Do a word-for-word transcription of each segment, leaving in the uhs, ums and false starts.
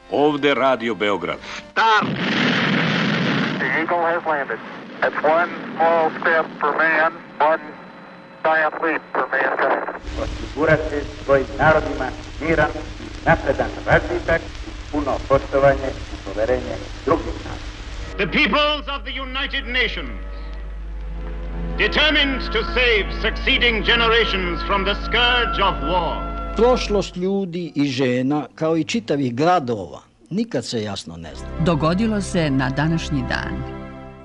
Ovde Radio Beograd. Start! The Eagle has landed. That's one small step for man, one giant leap for mankind. Osigurati svojim narodima miran, napredan razvitak, puno poštovanje i poverenje drugih naroda. The peoples of the United Nations, determined to save succeeding generations from the scourge of war. Prošlost ljudi i žena, kao i čitavih gradova, nikad se jasno ne zna. Dogodilo se na današnji dan.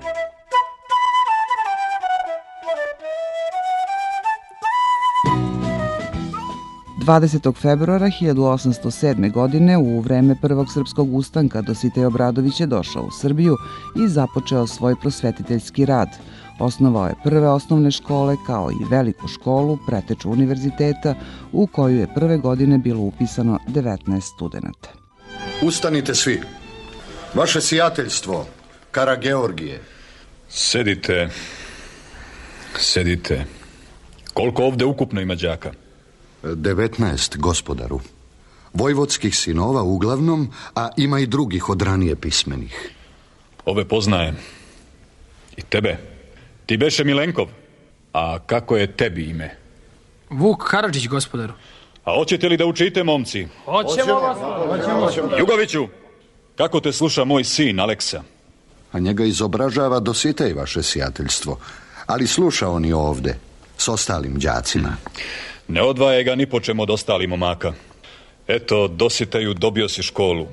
dvadesetog februara hiljadu osamsto sedme. godine u vreme Prvog srpskog ustanka Dositej Obradović je došao u Srbiju i započeo svoj prosvetiteljski rad. Osnovao je prve osnovne škole kao i veliku školu, preteču univerziteta, u koju je prve godine bilo upisano devetnaest studenata. Ustanite svi. Vaše sijateljstvo, Karageorgije. Sedite, sedite. Koliko ovde ukupno ima đaka? devetnaest, gospodaru. Vojvodskih sinova uglavnom, a ima i drugih od ranije pismenih. Ove poznajem. I tebe. Ti beše Milenkov. A kako je tebi ime? Vuk Karadžić, gospodaru. A hoćete li da učite, momci? Hoćemo vas. Hoćemo. Jugoviću, kako te sluša moj sin, Aleksa? A njega izobražava Dositej, vaše sijateljstvo. Ali sluša on i ovde, s ostalim đacima. Ne odvaje ga ni po čemu od ostalih momaka. Eto, Dositeju, dobio si školu.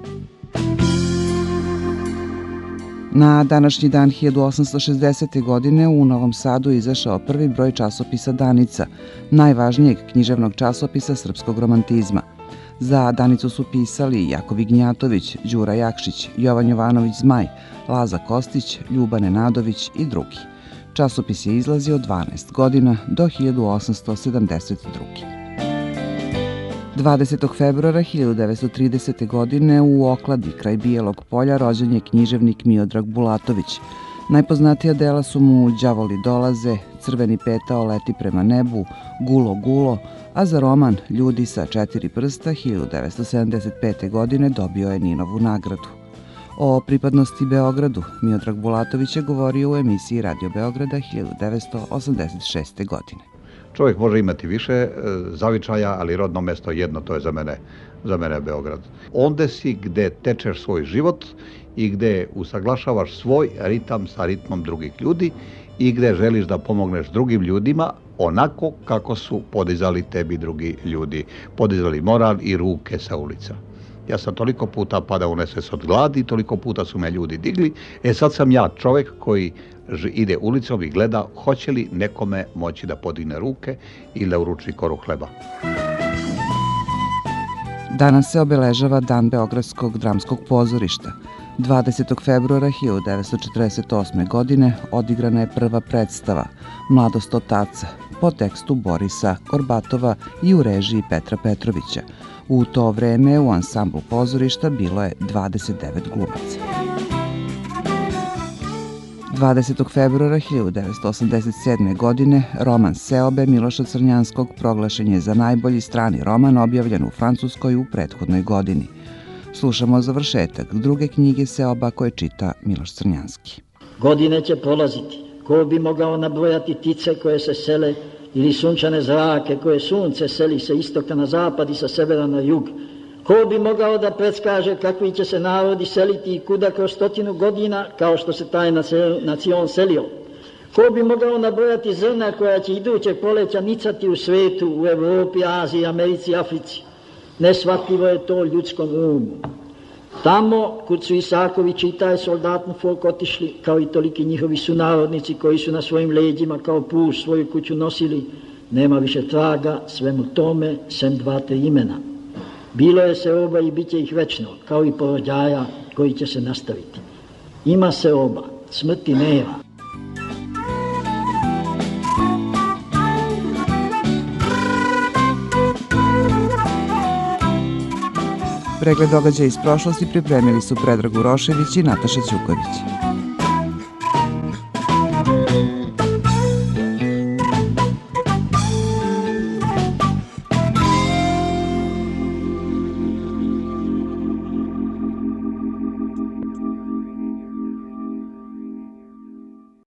Na današnji dan hiljadu osamsto šezdesete. godine u Novom Sadu izašao prvi broj časopisa Danica, najvažnijeg književnog časopisa srpskog romantizma. Za Danicu su pisali Jakov Vignjatović, Đura Jakšić, Jovan Jovanović Zmaj, Laza Kostić, Ljuba Nenadović i drugi. Časopis je izlazio dvanaest godina do hiljadu osamsto sedamdeset druge. dvadesetog februara hiljadu devetsto tridesete. godine u Okladi, kraj Bijelog Polja, rođen je književnik Miodrag Bulatović. Najpoznatija dela su mu Đavoli dolaze, Crveni petao leti prema nebu, Gulo gulo, a za roman Ljudi sa četiri prsta hiljadu devetsto sedamdeset pete. godine dobio je Ninovu nagradu. O pripadnosti Beogradu Miodrag Bulatović je govorio u emisiji Radio Beograda hiljadu devetsto osamdeset šeste. godine. Čovjek može imati više zavičaja, ali rodno mesto jedno, to je za mene, za mene Beograd. Onde si gde tečeš svoj život i gde usaglašavaš svoj ritam sa ritmom drugih ljudi i gde želiš da pomogneš drugim ljudima onako kako su podizali tebi drugi ljudi, podizali moral i ruke sa ulica. Ja sam toliko puta padao u nesvest od gladi, toliko puta su me ljudi digli, e sad sam ja čovjek koji ide ulicom i gleda hoće li nekome moći da podigne ruke ili da uruči koru hleba. Danas se obeležava Dan Beogradskog dramskog pozorišta. dvadesetog februara hiljadu devetsto četrdeset osme. godine odigrana je prva predstava Mladost otaca po tekstu Borisa Korbatova i u režiji Petra Petrovića. U to vreme u ansamblu pozorišta bilo je dvadeset devet glumaca. dvadesetog februara hiljadu devetsto osamdeset sedme. godine roman Seobe Miloša Crnjanskog proglašen je za najbolji strani roman objavljen u Francuskoj u prethodnoj godini. Slušamo završetak druge knjige Seoba koje čita Miloš Crnjanski. Godine će prolaziti. Ko bi mogao nabrojati ptice koje se sele ili sunčane zrake koje sunce seli sa istoka na zapad i sa severa na jug? Ko bi mogao da predskaže kakvi će se narodi seliti i kuda kroz stotinu godina kao što se taj nacion selio? Ko bi mogao nabrojati zrna koja će idućeg proleća nicati u svetu, u Evropi, Aziji, Americi, Africi? Neshvatljivo je to ljudskom umu. Tamo, kud su Isaković i taj soldatni folk otišli, kao i toliki njihovi sunarodnici koji su na svojim leđima kao puš svoju kuću nosili, nema više traga svemu tome, sem dva, tri imena. Bilo je seoba i bit će ih večno, kao i porođaja koji će se nastaviti. Ima seoba, smrti nema. Pregled događaja iz prošlosti pripremili su Predrag Urošević i Nataša Ćuković.